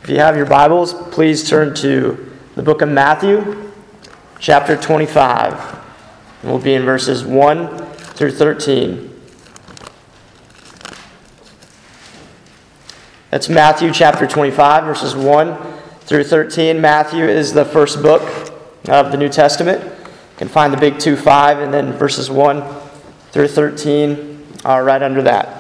If you have your Bibles, please turn to the book of Matthew, chapter 25. And we'll be in verses 1 through 13. That's Matthew chapter 25, verses 1 through 13. Matthew is the first book of the New Testament. You can find the big 2-5, and then verses 1 through 13 are right under that.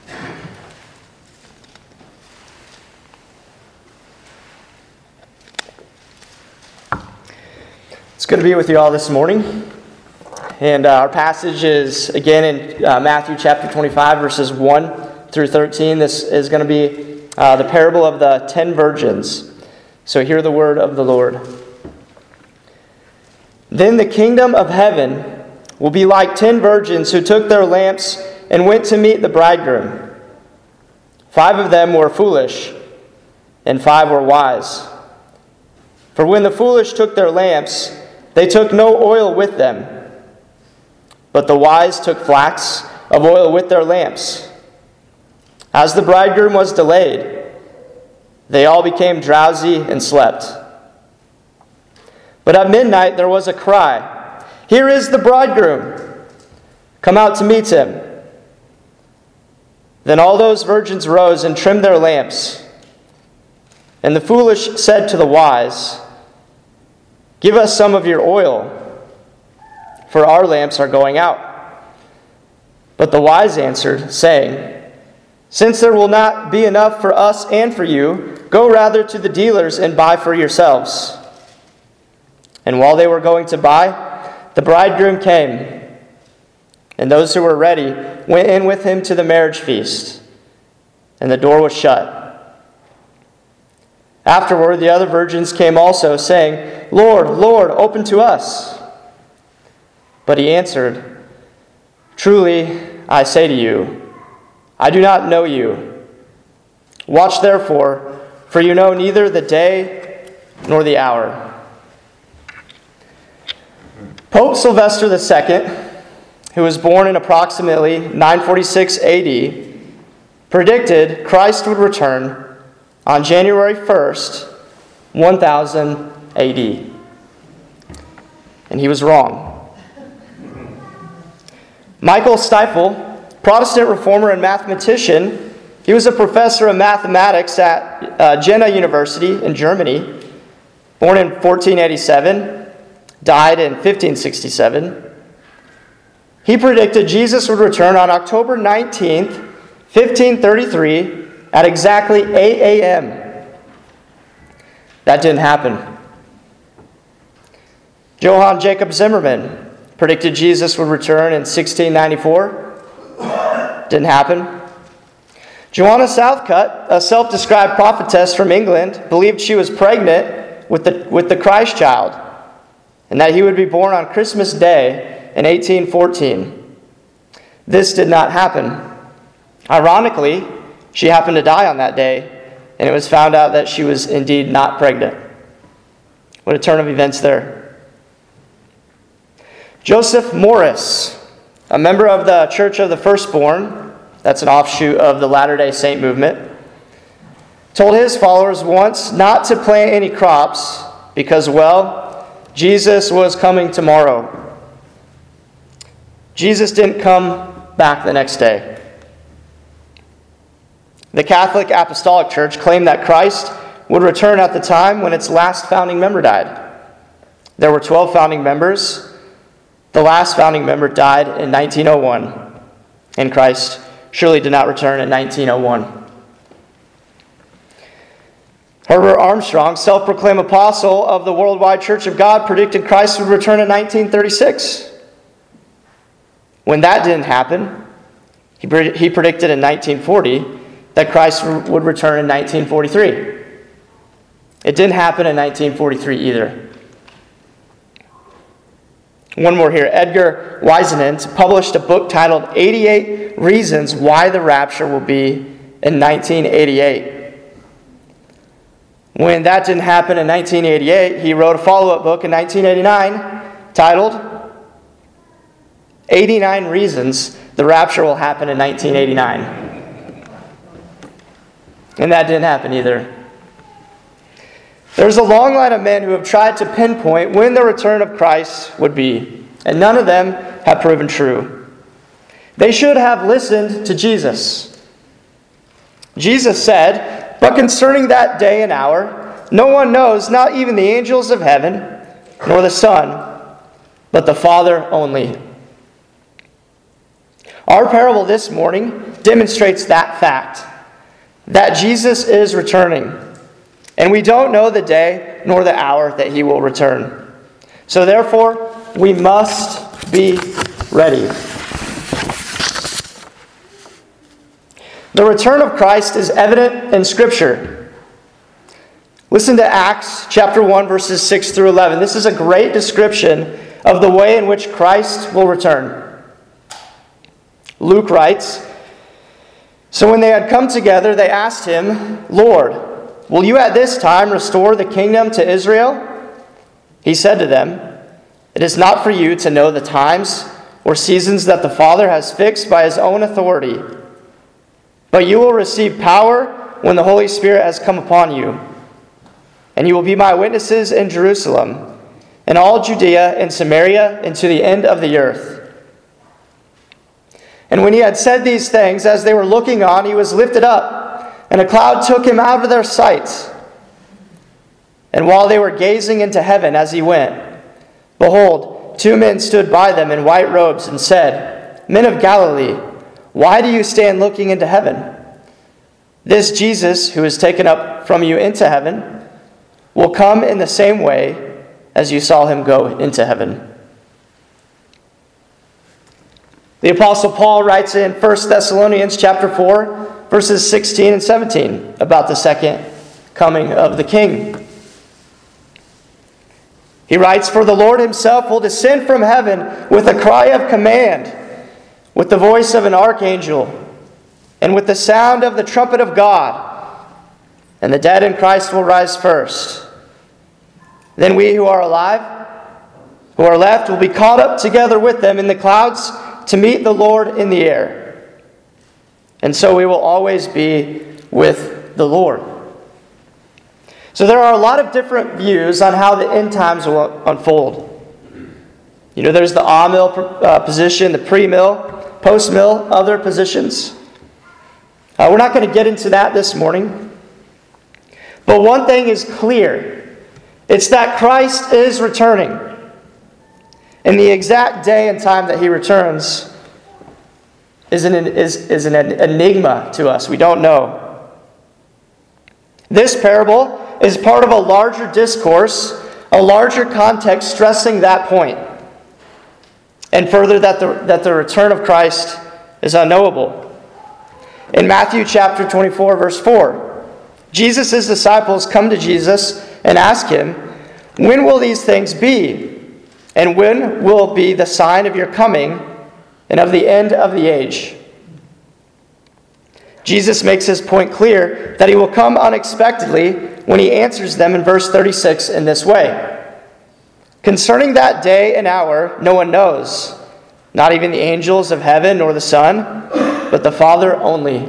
It's good to be with you all this morning. And our passage is, again, in Matthew chapter 25, verses 1 through 13. This is going to be the parable of the 10 virgins. So hear the word of the Lord. Then the kingdom of heaven will be like 10 virgins who took their lamps and went to meet the bridegroom. 5 of them were foolish, and 5 were wise. For when the foolish took their lamps, they took no oil with them, but the wise took flax of oil with their lamps. As the bridegroom was delayed, they all became drowsy and slept. But at midnight there was a cry, "Here is the bridegroom! Come out to meet him." Then all those virgins rose and trimmed their lamps. And the foolish said to the wise, "Give us some of your oil, for our lamps are going out." But the wise answered, saying, "Since there will not be enough for us and for you, go rather to the dealers and buy for yourselves." And while they were going to buy, the bridegroom came, and those who were ready went in with him to the marriage feast, and the door was shut. Afterward, the other virgins came also, saying, "Lord, Lord, open to us." But he answered, "Truly, I say to you, I do not know you. Watch therefore, for you know neither the day nor the hour." Pope Sylvester II, who was born in approximately 946 AD, predicted Christ would return on January 1st, 1000 AD. And he was wrong. Michael Stiefel, Protestant reformer and mathematician, he was a professor of mathematics at Jena University in Germany, born in 1487, died in 1567. He predicted Jesus would return on October 19th, 1533, at exactly 8 a.m. That didn't happen. Johann Jacob Zimmermann predicted Jesus would return in 1694. Didn't happen. Joanna Southcott, a self-described prophetess from England, believed she was pregnant with the Christ child, and that he would be born on Christmas Day in 1814. This did not happen. Ironically, she happened to die on that day, and it was found out that she was indeed not pregnant. What a turn of events there. Joseph Morris, a member of the Church of the Firstborn, that's an offshoot of the Latter-day Saint movement, told his followers once not to plant any crops because, well, Jesus was coming tomorrow. Jesus didn't come back the next day. The Catholic Apostolic Church claimed that Christ would return at the time when its last founding member died. There were 12 founding members. The last founding member died in 1901, and Christ surely did not return in 1901. Herbert Armstrong, self-proclaimed apostle of the Worldwide Church of God, predicted Christ would return in 1936. When that didn't happen, he predicted in 1940 that Christ would return in 1943. It didn't happen in 1943 either. One more here. Edgar Whisenant published a book titled 88 Reasons Why the Rapture Will Be in 1988. When that didn't happen in 1988, he wrote a follow-up book in 1989 titled 89 Reasons the Rapture Will Happen in 1989. And that didn't happen either. There's a long line of men who have tried to pinpoint when the return of Christ would be, and none of them have proven true. They should have listened to Jesus. Jesus said, "But concerning that day and hour, no one knows, not even the angels of heaven, nor the Son, but the Father only." Our parable this morning demonstrates that fact, that Jesus is returning, and we don't know the day nor the hour that he will return. So therefore, we must be ready. The return of Christ is evident in Scripture. Listen to Acts chapter 1, verses 6 through 11. This is a great description of the way in which Christ will return. Luke writes, "So when they had come together, they asked him, 'Lord, will you at this time restore the kingdom to Israel?' He said to them, 'It is not for you to know the times or seasons that the Father has fixed by his own authority. But you will receive power when the Holy Spirit has come upon you. And you will be my witnesses in Jerusalem, and all Judea and Samaria, and to the end of the earth.' And when he had said these things, as they were looking on, he was lifted up, and a cloud took him out of their sight. And while they were gazing into heaven as he went, behold, 2 men stood by them in white robes and said, 'Men of Galilee, why do you stand looking into heaven? This Jesus, who is taken up from you into heaven, will come in the same way as you saw him go into heaven.'" The Apostle Paul writes in 1 Thessalonians chapter 4, verses 16 and 17 about the second coming of the King. He writes, "For the Lord himself will descend from heaven with a cry of command, with the voice of an archangel, and with the sound of the trumpet of God. And the dead in Christ will rise first. Then we who are alive, who are left, will be caught up together with them in the clouds to meet the Lord in the air. And so we will always be with the Lord." So there are a lot of different views on how the end times will unfold. There's the a-mill position, the pre-mill, post-mill, other positions. We're not going to get into that this morning. But one thing is clear. It's that Christ is returning. And the exact day and time that he returns is an enigma to us. We don't know. This parable is part of a larger discourse, a larger context stressing that point. And further, that the return of Christ is unknowable. In Matthew chapter 24, verse 4, Jesus' disciples come to Jesus and ask him, "When will these things be? And when will be the sign of your coming and of the end of the age?" Jesus makes his point clear that he will come unexpectedly when he answers them in verse 36 in this way. "Concerning that day and hour, no one knows, not even the angels of heaven nor the Son, but the Father only."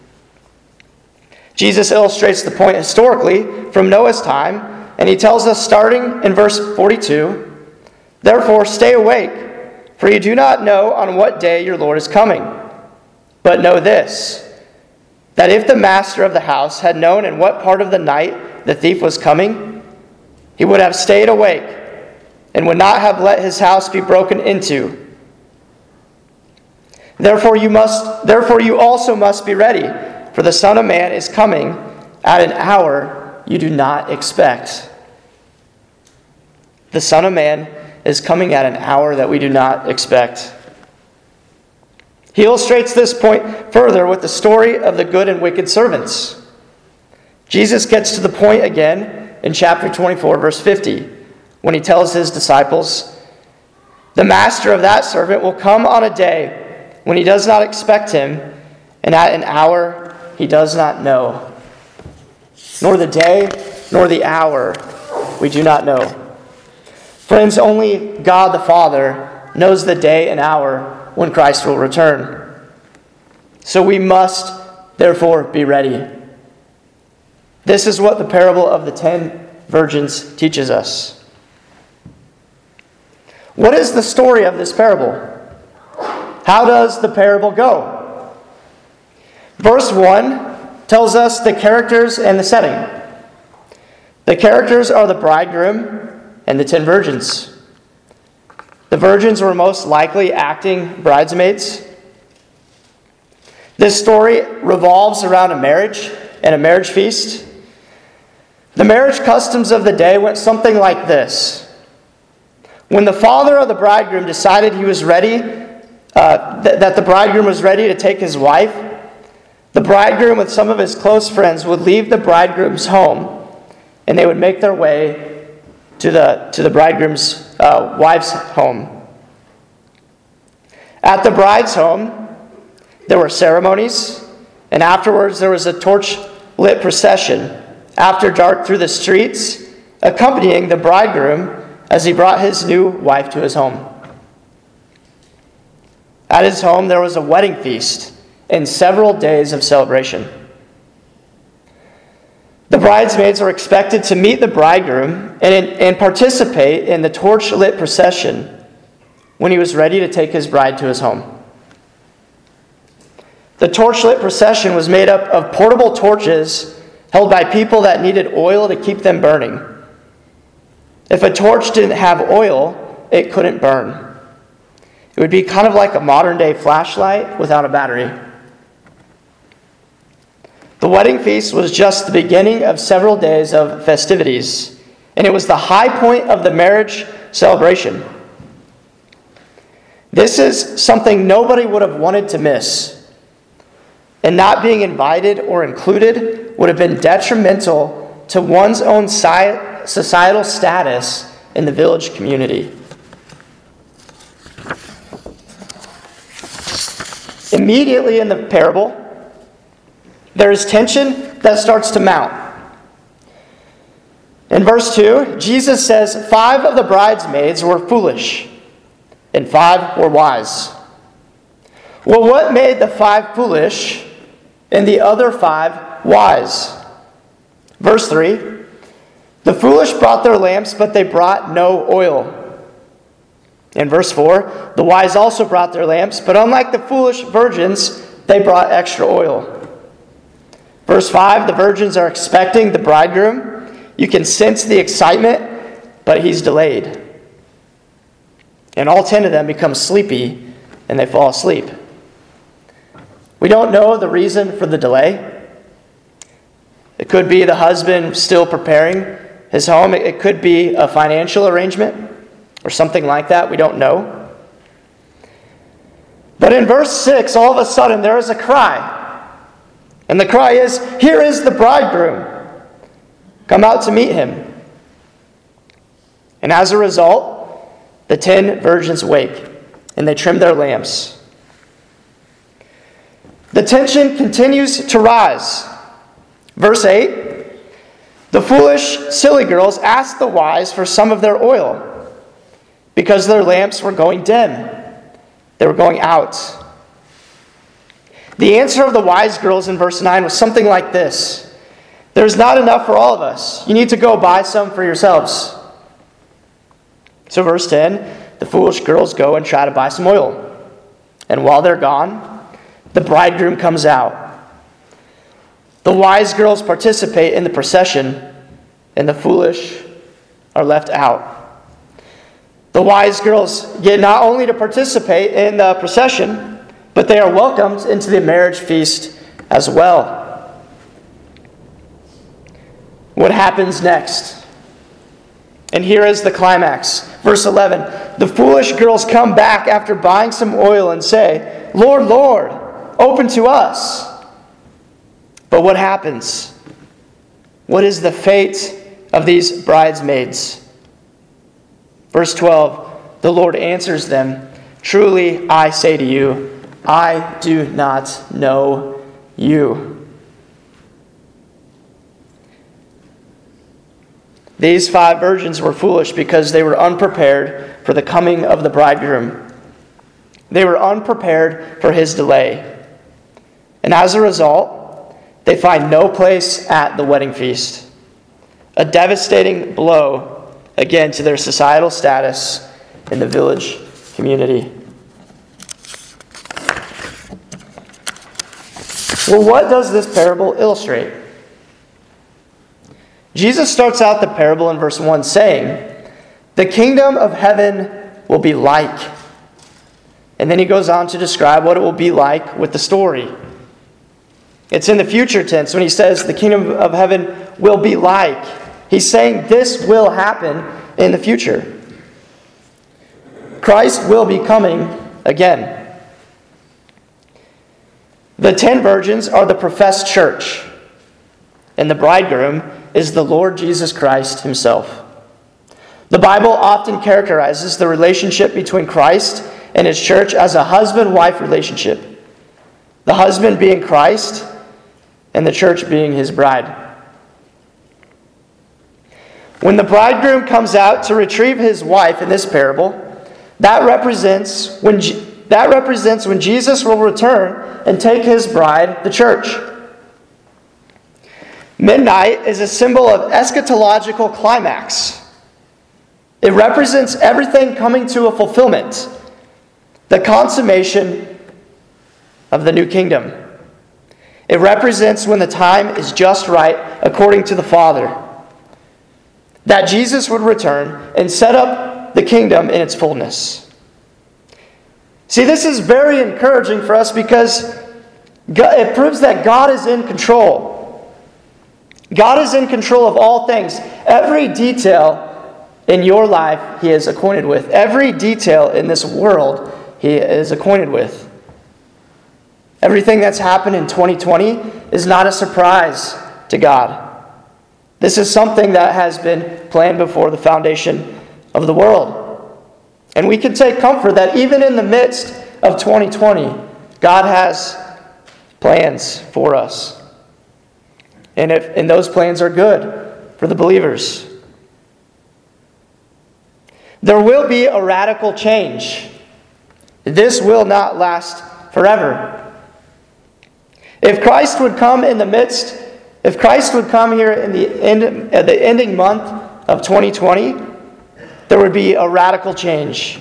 Jesus illustrates the point historically from Noah's time, and he tells us starting in verse 42, "Therefore stay awake, for you do not know on what day your Lord is coming. But know this, that if the master of the house had known in what part of the night the thief was coming, he would have stayed awake and would not have let his house be broken into. Therefore you also must be ready, for the Son of Man is coming at an hour you do not expect." The Son of Man is coming at an hour that we do not expect. He illustrates this point further with the story of the good and wicked servants. Jesus gets to the point again in chapter 24, verse 50, when he tells his disciples, "The master of that servant will come on a day when he does not expect him, and at an hour he does not know." Nor the day, nor the hour, we do not know. Friends, only God the Father knows the day and hour when Christ will return. So we must, therefore, be ready. This is what the parable of the 10 virgins teaches us. What is the story of this parable? How does the parable go? Verse 1 tells us the characters and the setting. The characters are the bridegroom and the 10 virgins. The virgins were most likely acting bridesmaids. This story revolves around a marriage and a marriage feast. The marriage customs of the day went something like this. When the father of the bridegroom decided he was ready, that the bridegroom was ready to take his wife, the bridegroom with some of his close friends would leave the bridegroom's home, and they would make their way to the bridegroom's wife's home. At the bride's home, there were ceremonies, and afterwards there was a torch-lit procession after dark through the streets, accompanying the bridegroom as he brought his new wife to his home. At his home, there was a wedding feast and several days of celebration. The bridesmaids were expected to meet the bridegroom and participate in the torch-lit procession when he was ready to take his bride to his home. The torch-lit procession was made up of portable torches held by people that needed oil to keep them burning. If a torch didn't have oil, it couldn't burn. It would be kind of like a modern-day flashlight without a battery. The wedding feast was just the beginning of several days of festivities, and it was the high point of the marriage celebration. This is something nobody would have wanted to miss. And not being invited or included would have been detrimental to one's own societal status in the village community. Immediately in the parable, there is tension that starts to mount. In verse 2, Jesus says 5 of the bridesmaids were foolish, and 5 were wise. Well, what made the 5 foolish and the other 5 wise? Verse 3, the foolish brought their lamps, but they brought no oil. In verse 4, the wise also brought their lamps, but unlike the foolish virgins, they brought extra oil. Verse 5, the virgins are expecting the bridegroom. You can sense the excitement, but he's delayed. And all 10 of them become sleepy, and they fall asleep. We don't know the reason for the delay. It could be the husband still preparing his home. It could be a financial arrangement or something like that. We don't know. But in verse 6, all of a sudden, there is a cry. And the cry is, "Here is the bridegroom. Come out to meet him." And as a result, the 10 virgins wake, and they trim their lamps. The tension continues to rise. Verse 8, the foolish, silly girls asked the wise for some of their oil because their lamps were going dim. They were going out. The answer of the wise girls in verse 9 was something like this: "There's not enough for all of us. You need to go buy some for yourselves." So verse 10, the foolish girls go and try to buy some oil. And while they're gone, the bridegroom comes out. The wise girls participate in the procession, and the foolish are left out. The wise girls get not only to participate in the procession, but they are welcomed into the marriage feast as well. What happens next? And here is the climax. Verse 11, the foolish girls come back after buying some oil and say, "Lord, Lord, open to us." But what happens? What is the fate of these bridesmaids? Verse 12, the Lord answers them, "Truly I say to you, I do not know you." These 5 virgins were foolish because they were unprepared for the coming of the bridegroom. They were unprepared for his delay. And as a result, they find no place at the wedding feast. a devastating blow, again, to their societal status in the village community. Well, what does this parable illustrate? Jesus starts out the parable in verse 1 saying, "The kingdom of heaven will be like." And then he goes on to describe what it will be like with the story. It's in the future tense when he says the kingdom of heaven will be like. He's saying this will happen in the future. Christ will be coming again. The 10 virgins are the professed church, and the bridegroom is the Lord Jesus Christ himself. The Bible often characterizes the relationship between Christ and his church as a husband-wife relationship, the husband being Christ and the church being his bride. When the bridegroom comes out to retrieve his wife in this parable, that represents when Jesus will return and take his bride, the church. Midnight is a symbol of eschatological climax. It represents everything coming to a fulfillment, the consummation of the new kingdom. It represents when the time is just right according to the Father, that Jesus would return and set up the kingdom in its fullness. See, this is very encouraging for us because it proves that God is in control. God is in control of all things. Every detail in your life He is acquainted with. Every detail in this world He is acquainted with. Everything that's happened in 2020 is not a surprise to God. This is something that has been planned before the foundation of the world. And we can take comfort that even in the midst of 2020, God has plans for us. And those plans are good for the believers. There will be a radical change. This will not last forever. If Christ would come here in the ending month of 2020, there would be a radical change.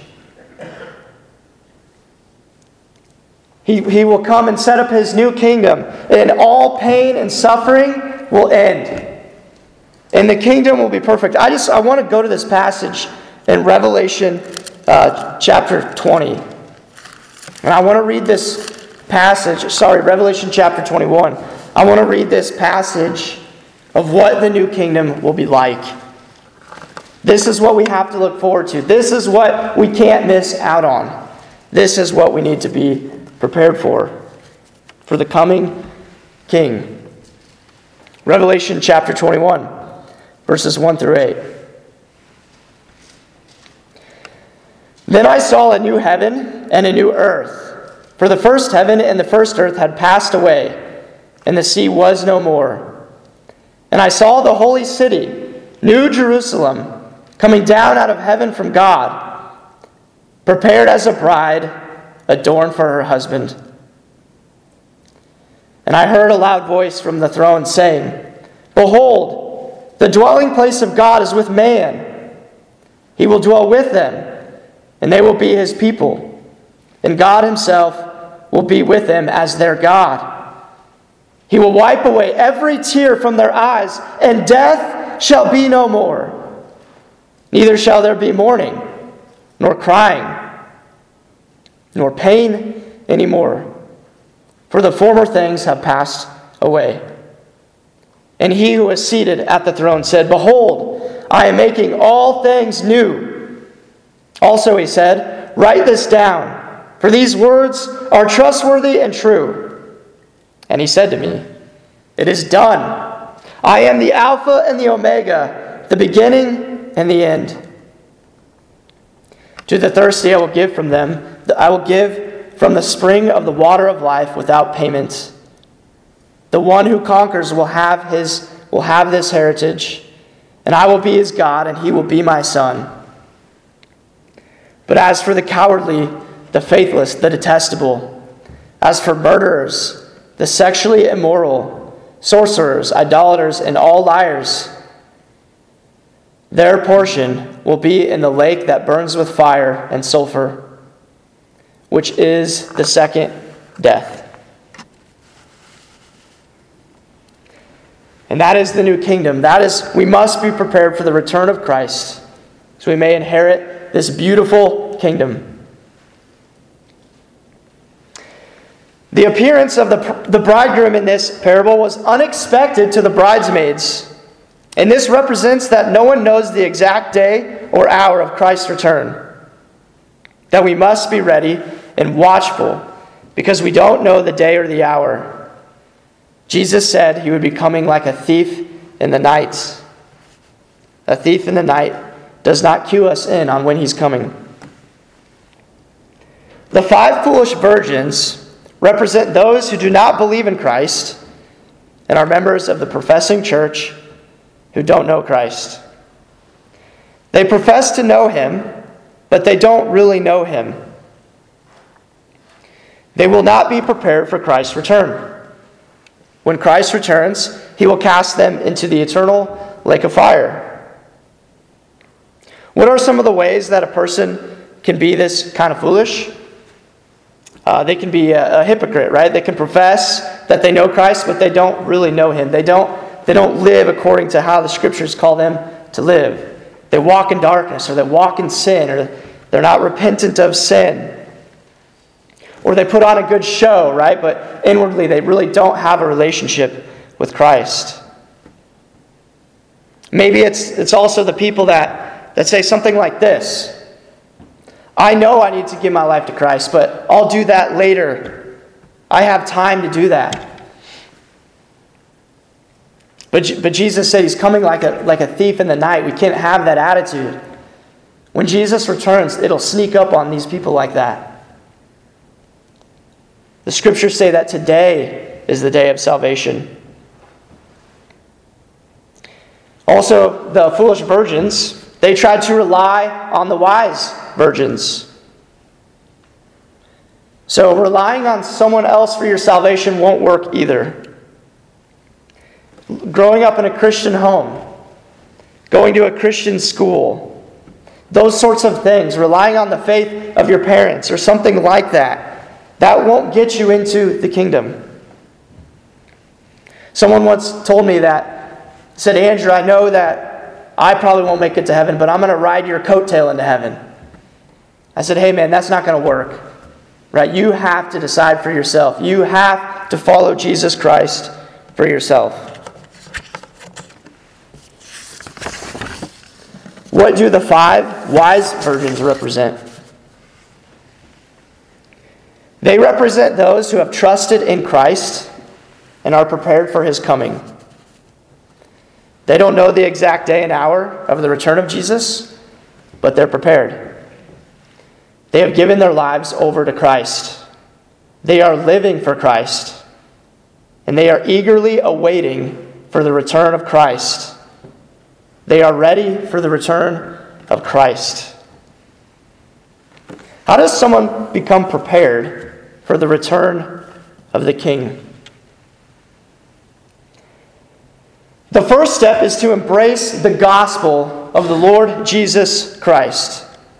He will come and set up His new kingdom, and all pain and suffering will end. And the kingdom will be perfect. I want to go to this passage in Revelation chapter 20. And I want to read this passage, Revelation chapter 21. I want to read this passage of what the new kingdom will be like. This is what we have to look forward to. This is what we can't miss out on. This is what we need to be prepared for the coming King. Revelation chapter 21, verses 1 through 8. Then I saw a new heaven and a new earth, for the first heaven and the first earth had passed away, and the sea was no more. And I saw the holy city, New Jerusalem, coming down out of heaven from God, prepared as a bride, adorned for her husband. And I heard a loud voice from the throne saying, "Behold, the dwelling place of God is with man. He will dwell with them, and they will be His people. And God Himself will be with them as their God. He will wipe away every tear from their eyes, and death shall be no more. Neither shall there be mourning, nor crying, nor pain anymore, for the former things have passed away." And He who was seated at the throne said, "Behold, I am making all things new." Also He said, "Write this down, for these words are trustworthy and true." And He said to me, "It is done. I am the Alpha and the Omega, the beginning and the end. To the thirsty I will give from the spring of the water of life without payment. The one who conquers will have this heritage, and I will be his God, and he will be my son. But as for the cowardly, the faithless, the detestable, as for murderers, the sexually immoral, sorcerers, idolaters, and all liars, Their portion will be in the lake that burns with fire and sulfur, which is the second death. And that is the new kingdom. We must be prepared for the return of Christ, so we may inherit this beautiful kingdom. The appearance of the bridegroom in this parable was unexpected to the bridesmaids. And this represents that no one knows the exact day or hour of Christ's return. That we must be ready and watchful because we don't know the day or the hour. Jesus said he would be coming like a thief in the night. A thief in the night does not cue us in on when he's coming. The 5 foolish virgins represent those who do not believe in Christ and are members of the professing church who don't know Christ. They profess to know him, but they don't really know him. They will not be prepared for Christ's return. When Christ returns, he will cast them into the eternal lake of fire. What are some of the ways that a person can be this kind of foolish? They can be a hypocrite, right? They can profess that they know Christ, but they don't really know him. They don't live according to how the Scriptures call them to live. They walk in darkness, or they walk in sin, or they're not repentant of sin. Or they put on a good show, right? But inwardly they really don't have a relationship with Christ. Maybe it's also the people that say something like this. I know I need to give my life to Christ, but I'll do that later. I have time to do that. But Jesus said he's coming like a thief in the night. We can't have that attitude. When Jesus returns, it'll sneak up on these people like that. The Scriptures say that today is the day of salvation. Also, the foolish virgins, they tried to rely on the wise virgins. So relying on someone else for your salvation won't work either. Growing up in a Christian home, going to a Christian school, those sorts of things, relying on the faith of your parents or something like that, that won't get you into the kingdom. Someone once told me said, Andrew, I know that I probably won't make it to heaven, but I'm going to ride your coattail into heaven. I said, hey man, that's not going to work. Right? You have to decide for yourself. You have to follow Jesus Christ for yourself. What do the 5 wise virgins represent? They represent those who have trusted in Christ and are prepared for his coming. They don't know the exact day and hour of the return of Jesus, but they're prepared. They have given their lives over to Christ. They are living for Christ. And they are eagerly awaiting for the return of Christ. They are ready for the return of Christ. How does someone become prepared for the return of the King? The first step is to embrace the gospel of the Lord Jesus Christ.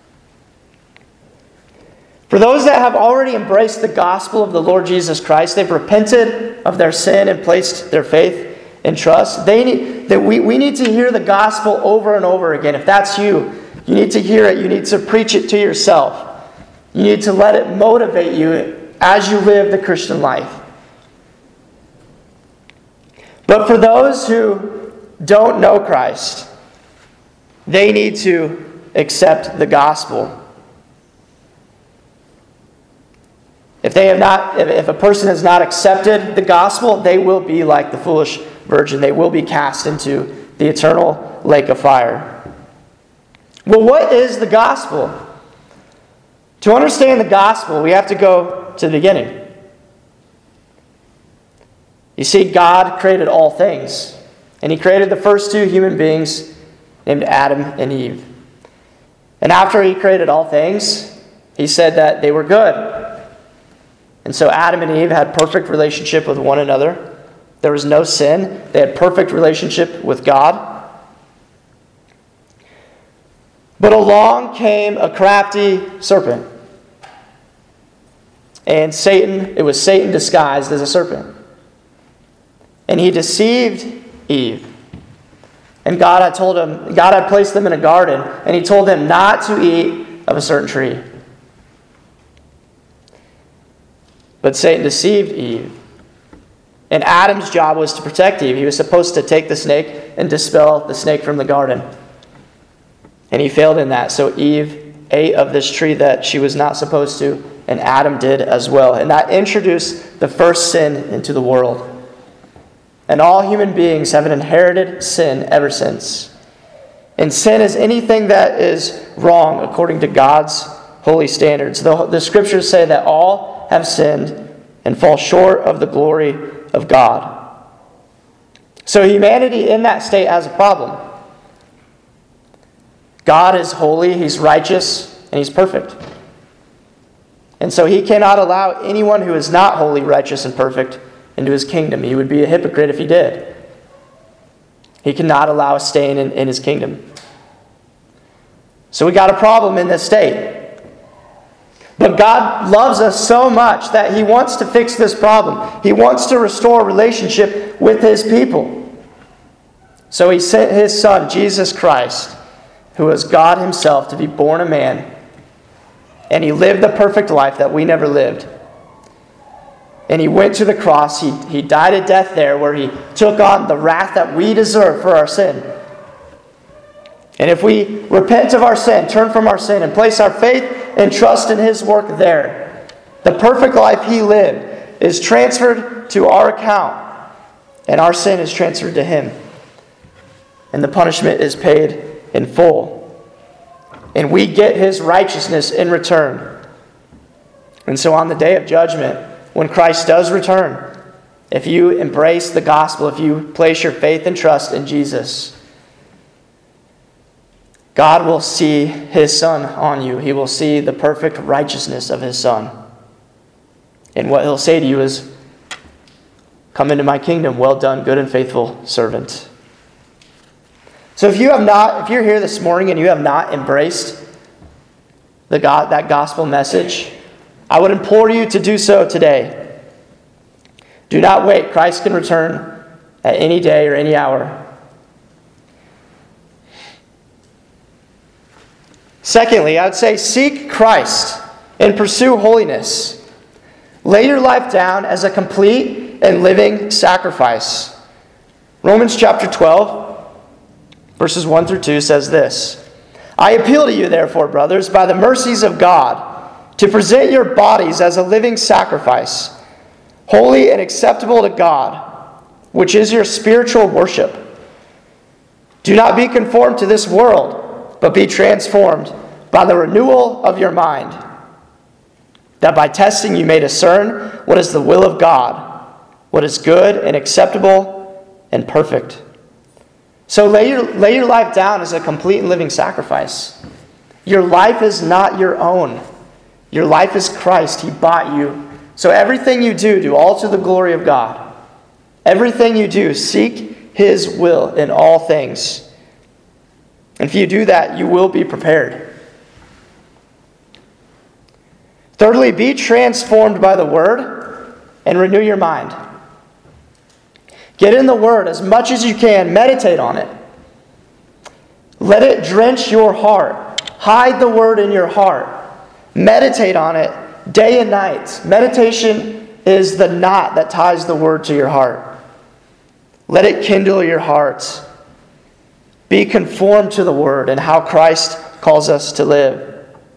For those that have already embraced the gospel of the Lord Jesus Christ, they've repented of their sin and placed their faith and trust. We need to hear the gospel over and over again. If that's you, you need to hear it. You need to preach it to yourself. You need to let it motivate you as you live the Christian life. But for those who don't know Christ, they need to accept the gospel. If a person has not accepted the gospel, they will be like the foolish virgin. They will be cast into the eternal lake of fire. Well, what is the gospel? To understand the gospel, we have to go to the beginning. You see, God created all things. And he created the first 2 human beings named Adam and Eve. And after he created all things, he said that they were good. And so Adam and Eve had perfect relationship with one another. There was no sin. They had perfect relationship with God. But along came a crafty serpent. And Satan, it was Satan disguised as a serpent. And he deceived Eve. And God had placed them in a garden, and he told them not to eat of a certain tree. But Satan deceived Eve. And Adam's job was to protect Eve. He was supposed to take the snake and dispel the snake from the garden. And he failed in that. So Eve ate of this tree that she was not supposed to, and Adam did as well. And that introduced the first sin into the world. And all human beings have inherited sin ever since. And sin is anything that is wrong according to God's holy standards. The scriptures say that all have sinned and fall short of the glory of God. So humanity in that state has a problem. God is holy, He's righteous, and He's perfect. And so He cannot allow anyone who is not holy, righteous, and perfect into His kingdom. He would be a hypocrite if He did. He cannot allow us staying in His kingdom. So we got a problem in this state. But God loves us so much that He wants to fix this problem. He wants to restore a relationship with His people. So He sent His Son, Jesus Christ, who was God Himself, to be born a man. And He lived the perfect life that we never lived. And He went to the cross. He died a death there where He took on the wrath that we deserve for our sin. And if we repent of our sin, turn from our sin, and place our faith and trust in His work there, the perfect life He lived is transferred to our account, and our sin is transferred to Him. And the punishment is paid in full. And we get His righteousness in return. And so on the day of judgment, when Christ does return, if you embrace the gospel, if you place your faith and trust in Jesus, God will see His Son on you. He will see the perfect righteousness of His Son. And what He'll say to you is, "Come into my kingdom, well done, good and faithful servant." So if you're here this morning and you have not embraced that gospel message, I would implore you to do so today. Do not wait. Christ can return at any day or any hour. Secondly, I would say seek Christ and pursue holiness. Lay your life down as a complete and living sacrifice. Romans chapter 12, verses 1 through 2 says this: "I appeal to you, therefore, brothers, by the mercies of God, to present your bodies as a living sacrifice, holy and acceptable to God, which is your spiritual worship. Do not be conformed to this world, but be transformed by the renewal of your mind, that by testing you may discern what is the will of God, what is good and acceptable and perfect." So lay your life down as a complete and living sacrifice. Your life is not your own. Your life is Christ. He bought you. So everything you do all to the glory of God. Everything you do, seek His will in all things. And if you do that, you will be prepared. Thirdly, be transformed by the Word and renew your mind. Get in the Word as much as you can. Meditate on it. Let it drench your heart. Hide the Word in your heart. Meditate on it day and night. Meditation is the knot that ties the Word to your heart. Let it kindle your heart. Be conformed to the Word and how Christ calls us to live.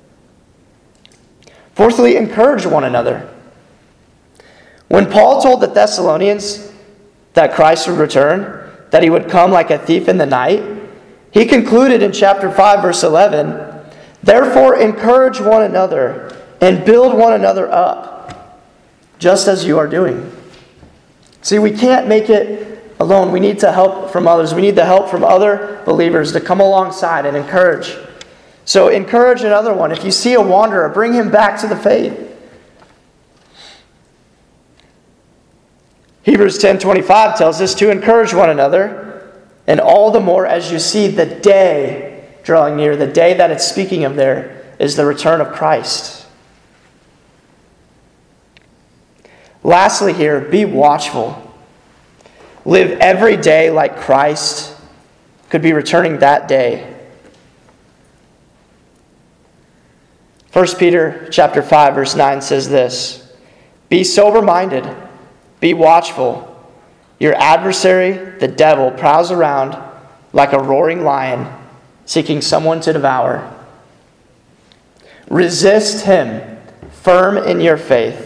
Fourthly, encourage one another. When Paul told the Thessalonians that Christ would return, that He would come like a thief in the night, he concluded in chapter 5, verse 11, "Therefore encourage one another and build one another up, just as you are doing." See, we can't make it alone. We need to help from others. We need the help from other believers to come alongside and encourage. So encourage another one. If you see a wanderer, bring him back to the faith. Hebrews 10:25 tells us to encourage one another, and all the more as you see the day drawing near. The day that it's speaking of there is the return of Christ. Lastly here, be watchful. Live every day like Christ could be returning that day. 1 Peter chapter 5, verse 9 says this, "Be sober-minded, be watchful. Your adversary, the devil, prowls around like a roaring lion, seeking someone to devour. Resist him, firm in your faith."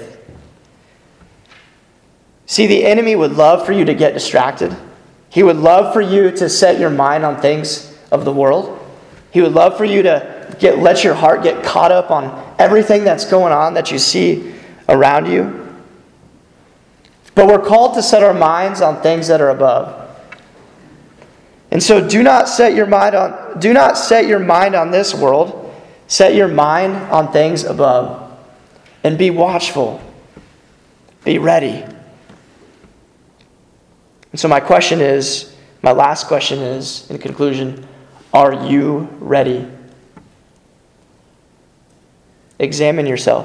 See, the enemy would love for you to get distracted. He would love for you to set your mind on things of the world. He would love for you to let your heart get caught up on everything that's going on that you see around you. But we're called to set our minds on things that are above. And so do not set your mind on this world. Set your mind on things above. And be watchful. Be ready. And so my last question is, in conclusion, are you ready? Examine yourself.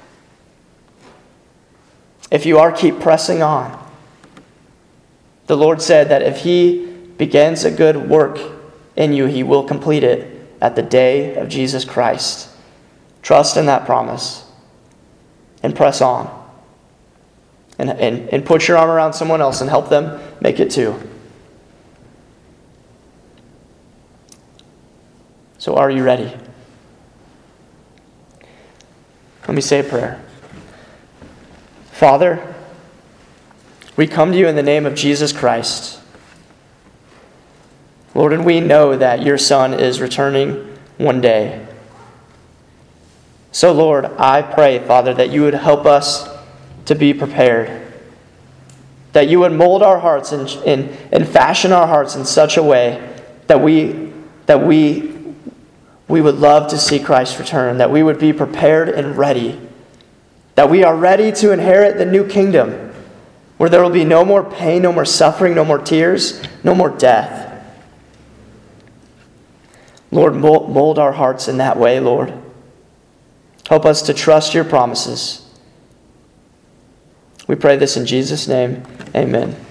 If you are, keep pressing on. The Lord said that if He begins a good work in you, He will complete it at the day of Jesus Christ. Trust in that promise and press on. And put your arm around someone else and help them make it too. So are you ready? Let me say a prayer. Father, we come to you in the name of Jesus Christ. Lord, and we know that your Son is returning one day. So, Lord, I pray, Father, that you would help us to be prepared. That you would mold our hearts and fashion our hearts in such a way that we would love to see Christ return. That we would be prepared and ready. That we are ready to inherit the new kingdom, where there will be no more pain, no more suffering, no more tears, no more death. Lord, mold our hearts in that way, Lord. Help us to trust your promises. We pray this in Jesus' name. Amen.